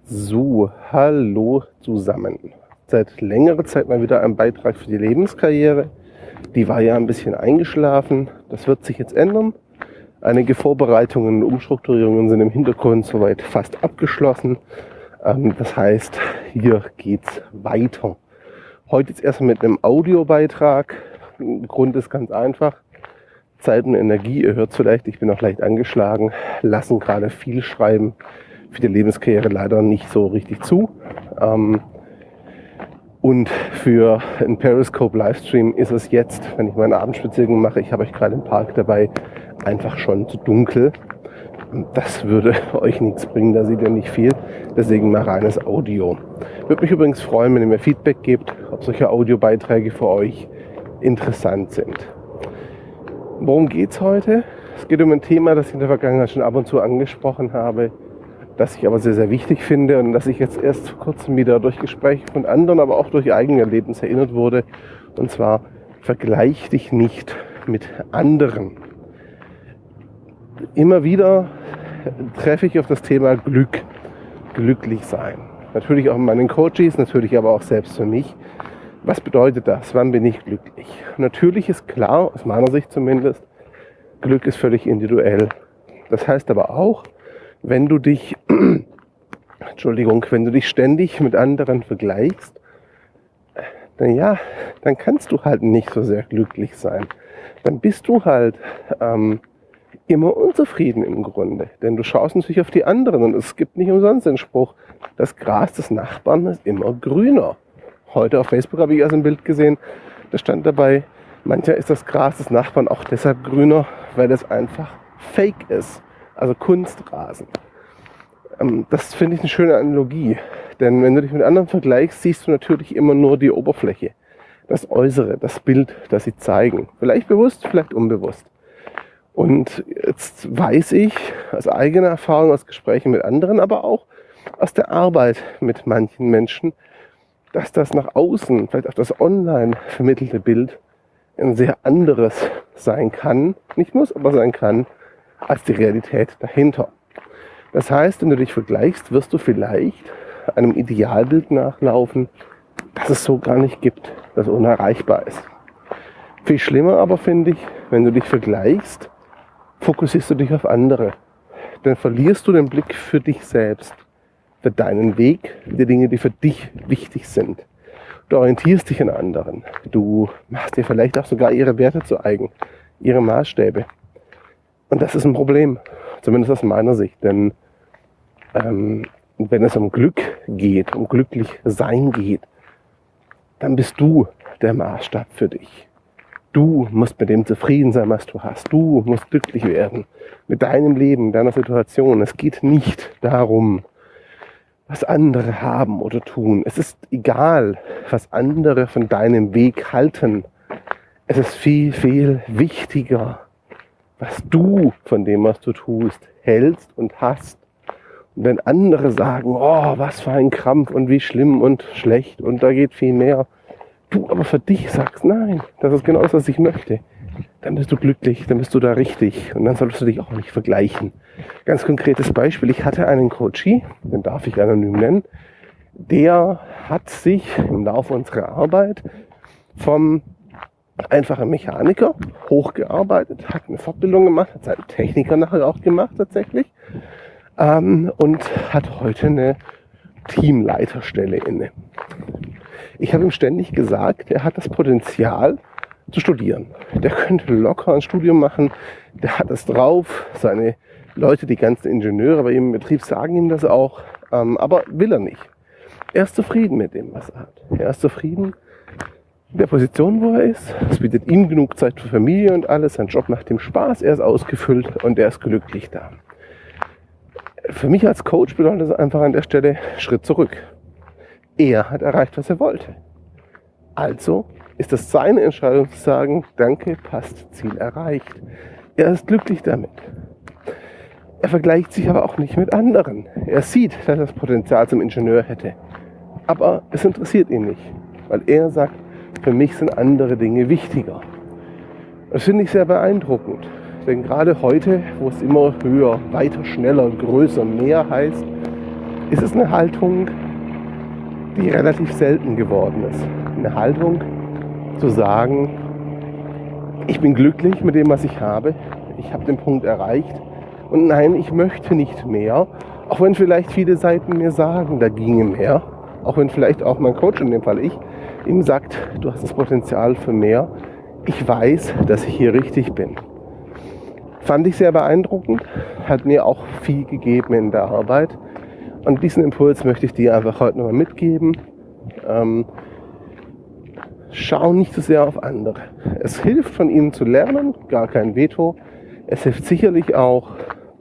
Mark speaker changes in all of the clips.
Speaker 1: So, hallo zusammen. Seit längerer Zeit mal wieder ein Beitrag für die Lebenskarriere. Die war ja ein bisschen eingeschlafen. Das wird sich jetzt ändern. Einige Vorbereitungen und Umstrukturierungen sind im Hintergrund soweit fast abgeschlossen. Das heißt, hier geht's weiter. Heute jetzt erstmal mit einem Audiobeitrag. Der Grund ist ganz einfach. Zeit und Energie, ihr hört es vielleicht, ich bin auch leicht angeschlagen, lassen gerade viel schreiben. Für die Lebenskarriere leider nicht so richtig zu. Und für einen Periscope-Livestream ist es jetzt, wenn ich meine Abendspaziergänge mache, ich habe euch gerade im Park dabei, einfach schon zu dunkel. Und das würde euch nichts bringen, da seht ihr nicht viel. Deswegen mal reines Audio. Würde mich übrigens freuen, wenn ihr mir Feedback gebt, ob solche Audiobeiträge für euch interessant sind. Worum geht es heute? Es geht um ein Thema, das ich in der Vergangenheit schon ab und zu angesprochen habe, das ich aber sehr, sehr wichtig finde und das ich jetzt erst vor kurzem wieder durch Gespräche von anderen, aber auch durch eigene Erlebnisse erinnert wurde. Und zwar, vergleich dich nicht mit anderen. Immer wieder treffe ich auf das Thema Glück, glücklich sein. Natürlich auch in meinen Coaches, natürlich aber auch selbst für mich. Was bedeutet das? Wann bin ich glücklich? Natürlich ist klar, aus meiner Sicht zumindest, Glück ist völlig individuell. Das heißt aber auch, wenn du dich ständig mit anderen vergleichst, dann kannst du halt nicht so sehr glücklich sein. Dann bist du halt immer unzufrieden im Grunde. Denn du schaust natürlich auf die anderen und es gibt nicht umsonst den Spruch, das Gras des Nachbarn ist immer grüner. Heute auf Facebook habe ich erst ein Bild gesehen, da stand dabei, manchmal ist das Gras des Nachbarn auch deshalb grüner, weil es einfach fake ist. Also Kunstrasen. Das finde ich eine schöne Analogie. Denn wenn du dich mit anderen vergleichst, siehst du natürlich immer nur die Oberfläche. Das Äußere, das Bild, das sie zeigen. Vielleicht bewusst, vielleicht unbewusst. Und jetzt weiß ich aus eigener Erfahrung, aus Gesprächen mit anderen, aber auch aus der Arbeit mit manchen Menschen, dass das nach außen, vielleicht auch das online vermittelte Bild, ein sehr anderes sein kann, nicht muss, aber sein kann, als die Realität dahinter. Das heißt, wenn du dich vergleichst, wirst du vielleicht einem Idealbild nachlaufen, das es so gar nicht gibt, das unerreichbar ist. Viel schlimmer aber finde ich, wenn du dich vergleichst, fokussierst du dich auf andere. Dann verlierst du den Blick für dich selbst, für deinen Weg, für die Dinge, die für dich wichtig sind. Du orientierst dich an anderen. Du machst dir vielleicht auch sogar ihre Werte zu eigen, ihre Maßstäbe. Und das ist ein Problem, zumindest aus meiner Sicht. Denn wenn es um Glück geht, um glücklich sein geht, dann bist du der Maßstab für dich. Du musst mit dem zufrieden sein, was du hast. Du musst glücklich werden mit deinem Leben, deiner Situation. Es geht nicht darum, was andere haben oder tun. Es ist egal, was andere von deinem Weg halten. Es ist viel, viel wichtiger, was du von dem, was du tust, hältst und hast. Und wenn andere sagen, oh, was für ein Krampf und wie schlimm und schlecht und da geht viel mehr, du aber für dich sagst, nein, das ist genau das, was ich möchte, dann bist du glücklich, dann bist du da richtig und dann solltest du dich auch nicht vergleichen. Ganz konkretes Beispiel, ich hatte einen Coachie, den darf ich anonym nennen, der hat sich im Laufe unserer Arbeit vom einfachen Mechaniker hochgearbeitet, hat eine Fortbildung gemacht, hat seinen Techniker nachher auch gemacht tatsächlich und hat heute eine Teamleiterstelle inne. Ich habe ihm ständig gesagt, er hat das Potenzial zu studieren. Der könnte locker ein Studium machen, der hat es drauf. Seine Leute, die ganzen Ingenieure bei ihm im Betrieb sagen ihm das auch, aber will er nicht. Er ist zufrieden mit dem, was er hat. Er ist zufrieden in der Position, wo er ist. Es bietet ihm genug Zeit für Familie und alles. Sein Job macht ihm Spaß, er ist ausgefüllt und er ist glücklich da. Für mich als Coach bedeutet das einfach an der Stelle Schritt zurück. Er hat erreicht, was er wollte. Also ist es seine Entscheidung zu sagen, danke, passt, Ziel erreicht. Er ist glücklich damit. Er vergleicht sich aber auch nicht mit anderen. Er sieht, dass er das Potenzial zum Ingenieur hätte. Aber es interessiert ihn nicht, weil er sagt, für mich sind andere Dinge wichtiger. Das finde ich sehr beeindruckend. Denn gerade heute, wo es immer höher, weiter, schneller, größer, mehr heißt, ist es eine Haltung, die relativ selten geworden ist. Eine Haltung zu sagen, ich bin glücklich mit dem, was ich habe. Ich habe den Punkt erreicht. Und nein, ich möchte nicht mehr. Auch wenn vielleicht viele Seiten mir sagen, da ginge mehr. Auch wenn vielleicht auch mein Coach, in dem Fall ich, ihm sagt, du hast das Potenzial für mehr. Ich weiß, dass ich hier richtig bin. Fand ich sehr beeindruckend. Hat mir auch viel gegeben in der Arbeit. Und diesen Impuls möchte ich dir einfach heute nochmal mitgeben. Schau nicht so sehr auf andere. Es hilft, von ihnen zu lernen, gar kein Veto. Es hilft sicherlich auch,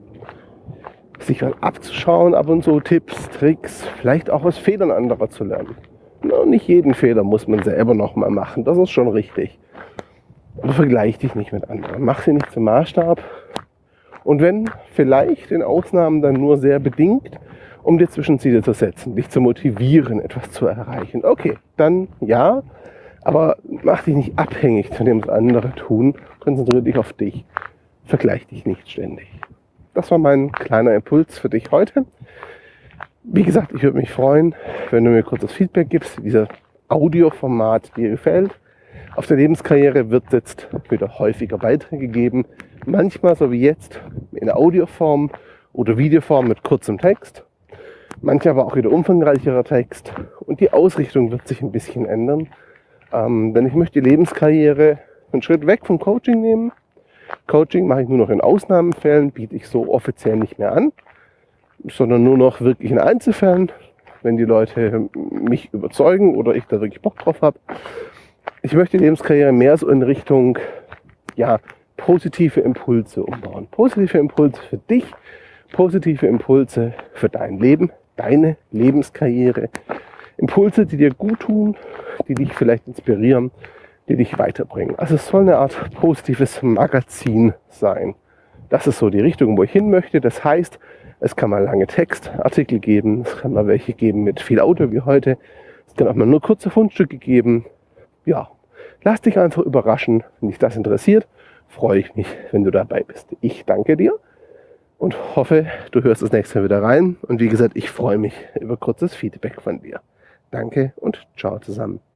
Speaker 1: sich mal abzuschauen, ab und zu Tipps, Tricks, vielleicht auch aus Fehlern anderer zu lernen. No, nicht jeden Fehler muss man selber nochmal machen, das ist schon richtig. Aber vergleich dich nicht mit anderen, mach sie nicht zum Maßstab. Und wenn, vielleicht in Ausnahmen dann nur sehr bedingt, um dir Zwischenziele zu setzen, dich zu motivieren, etwas zu erreichen. Okay, dann ja, aber mach dich nicht abhängig von dem, was andere tun. Konzentriere dich auf dich. Vergleich dich nicht ständig. Das war mein kleiner Impuls für dich heute. Wie gesagt, ich würde mich freuen, wenn du mir kurzes Feedback gibst, wie dieses Audioformat dir gefällt. Auf der Lebenskarriere wird jetzt wieder häufiger Beiträge geben. Manchmal, so wie jetzt, in Audioform oder Videoform mit kurzem Text. Manchmal aber auch wieder umfangreicherer Text. Und die Ausrichtung wird sich ein bisschen ändern. Denn ich möchte die Lebenskarriere einen Schritt weg vom Coaching nehmen. Coaching mache ich nur noch in Ausnahmefällen, biete ich so offiziell nicht mehr an, sondern nur noch wirklich in Einzelfällen, wenn die Leute mich überzeugen oder ich da wirklich Bock drauf habe. Ich möchte die Lebenskarriere mehr so in Richtung positive Impulse umbauen. Positive Impulse für dich, positive Impulse für dein Leben, deine Lebenskarriere. Impulse, die dir gut tun, die dich vielleicht inspirieren, die dich weiterbringen. Also es soll eine Art positives Magazin sein. Das ist so die Richtung, wo ich hin möchte. Das heißt, es kann mal lange Textartikel geben, es kann mal welche geben mit viel Audio wie heute. Es kann auch mal nur kurze Fundstücke geben. Ja, lass dich einfach überraschen. Wenn dich das interessiert, freue ich mich, wenn du dabei bist. Ich danke dir und hoffe, du hörst das nächste Mal wieder rein. Und wie gesagt, ich freue mich über kurzes Feedback von dir. Danke und ciao zusammen.